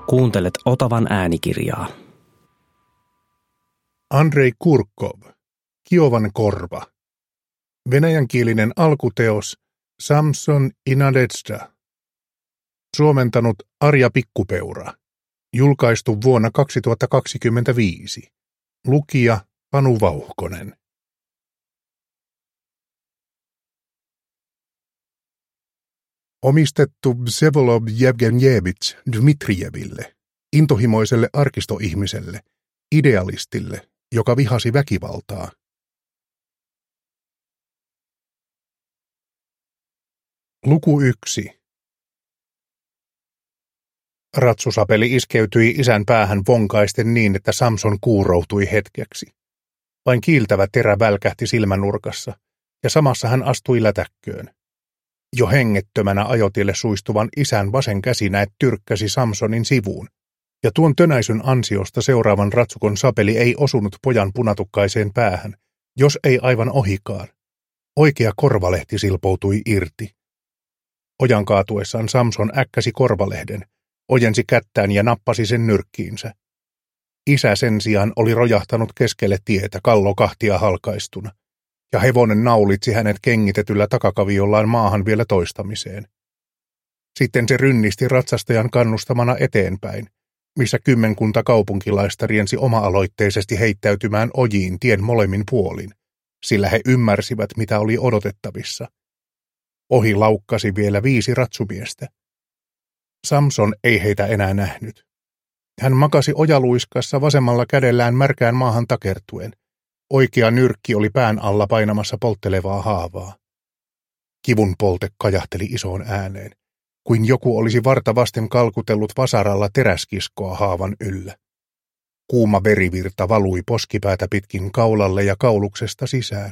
Kuuntelet Otavan äänikirjaa. Andrei Kurkov, Kiovan korva. Venäjänkielinen alkuteos Samson i Nadezhda. Suomentanut Arja Pikkupeura. Julkaistu vuonna 2025. Lukija Panu Vauhkonen. Omistettu Vsevolod Jevgenjevits Dmitrijeville, intohimoiselle arkistoihmiselle, idealistille, joka vihasi väkivaltaa. Luku 1. Ratsusapeli iskeytyi isän päähän vonkaisten niin, että Samson kuuroutui hetkeksi. Vain kiiltävä terä välkähti silmänurkassa, ja samassa hän astui lätäkköön. Jo hengettömänä ajotielle suistuvan isän vasen käsi näet tyrkkäsi Samsonin sivuun, ja tuon tönäisyn ansiosta seuraavan ratsukon sapeli ei osunut pojan punatukkaiseen päähän, jos ei aivan ohikaan. Oikea korvalehti silpoutui irti. Ojan kaatuessaan Samson äkkäsi korvalehden, ojensi kättään ja nappasi sen nyrkkiinsä. Isä sen sijaan oli rojahtanut keskelle tietä kallo kahtia halkaistuna, ja hevonen naulitsi hänet kengitetyllä takakaviollaan maahan vielä toistamiseen. Sitten se rynnisti ratsastajan kannustamana eteenpäin, missä kymmenkunta kaupunkilaista riensi oma-aloitteisesti heittäytymään ojiin tien molemmin puolin, sillä he ymmärsivät, mitä oli odotettavissa. Ohi laukkasi vielä 5 ratsumiestä. Samson ei heitä enää nähnyt. Hän makasi ojaluiskassa vasemmalla kädellään märkään maahan takertuen. Oikea nyrkki oli pään alla painamassa polttelevaa haavaa. Kivun polte kajahteli isoon ääneen, kuin joku olisi varta vasten kalkutellut vasaralla teräskiskoa haavan yllä. Kuuma verivirta valui poskipäätä pitkin kaulalle ja kauluksesta sisään.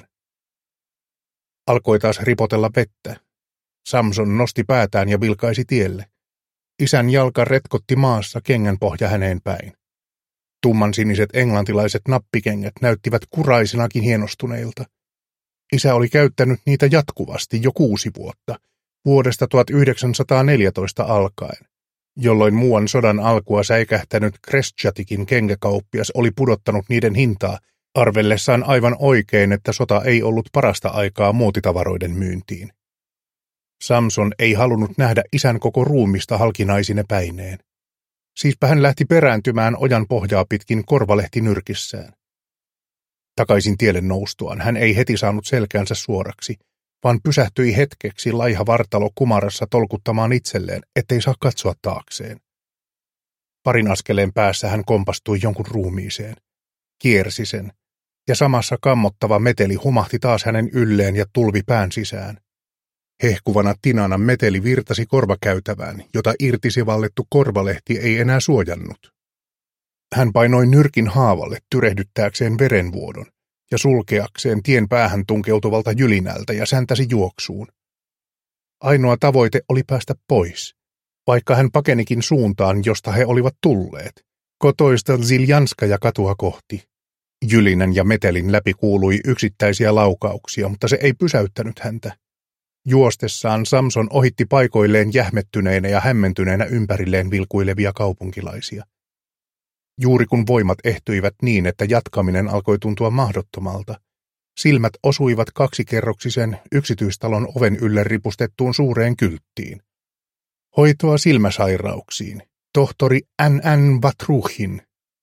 Alkoi taas ripotella vettä. Samson nosti päätään ja vilkaisi tielle. Isän jalka retkotti maassa kengänpohja häneen päin. Tummansiniset englantilaiset nappikengät näyttivät kuraisinakin hienostuneilta. Isä oli käyttänyt niitä jatkuvasti jo 6 vuotta, vuodesta 1914 alkaen, jolloin muuan sodan alkua säikähtänyt Kresjatikin kenkäkauppias oli pudottanut niiden hintaa, arvellessaan aivan oikein, että sota ei ollut parasta aikaa muotitavaroiden myyntiin. Samson ei halunnut nähdä isän koko ruumista halkinaisine päineen. Siispä hän lähti perääntymään ojan pohjaa pitkin korvalehti nyrkissään. Takaisin tielle noustuaan hän ei heti saanut selkäänsä suoraksi, vaan pysähtyi hetkeksi laiha vartalo kumarassa tolkuttamaan itselleen, ettei saa katsoa taakseen. Parin askeleen päässä hän kompastui jonkun ruumiiseen, kiersi sen, ja samassa kammottava meteli humahti taas hänen ylleen ja tulvi pään sisään. Hehkuvana tinana meteli virtasi korvakäytävään, jota irtisivallettu korvalehti ei enää suojannut. Hän painoi nyrkin haavalle tyrehdyttääkseen verenvuodon ja sulkeakseen tien päähän tunkeutuvalta jylinältä ja säntäsi juoksuun. Ainoa tavoite oli päästä pois, vaikka hän pakenikin suuntaan, josta he olivat tulleet, kotoista Ziljanskaja katua kohti. Jylinän ja metelin läpi kuului yksittäisiä laukauksia, mutta se ei pysäyttänyt häntä. Juostessaan Samson ohitti paikoilleen jähmettyneinä ja hämmentyneinä ympärilleen vilkuilevia kaupunkilaisia. Juuri kun voimat ehtyivät niin, että jatkaminen alkoi tuntua mahdottomalta, silmät osuivat 2-kerroksisen yksityistalon oven ylle ripustettuun suureen kylttiin. Hoitoa silmäsairauksiin, tohtori N.N. Batruhin.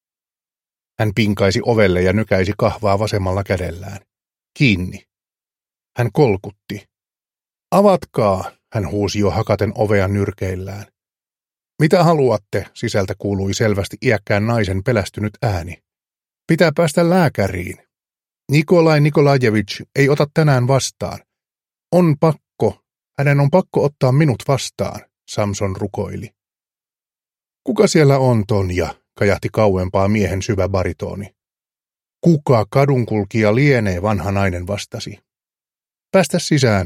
Hän pinkaisi ovelle ja nykäisi kahvaa vasemmalla kädellään. Kiinni. Hän kolkutti. Avatkaa, hän huusi jo hakaten ovea nyrkeillään. Mitä haluatte, sisältä kuului selvästi iäkkään naisen pelästynyt ääni. Pitää päästä lääkäriin. Nikolai Nikolajevich ei ota tänään vastaan. On pakko, hänen on pakko ottaa minut vastaan, Samson rukoili. Kuka siellä on, Tonja, kajahti kauempaa miehen syvä baritoni. Kuka kadunkulkija lienee, vanha nainen vastasi. Päästä sisään.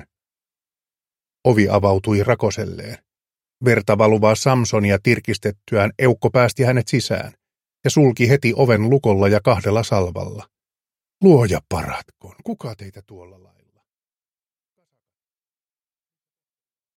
Ovi avautui rakoselleen. Verta valuvaa Samsonia tirkistettyään eukko päästi hänet sisään ja sulki heti oven lukolla ja 2 salvalla. Luoja paratkoon, kuka teitä tuolla laittaa?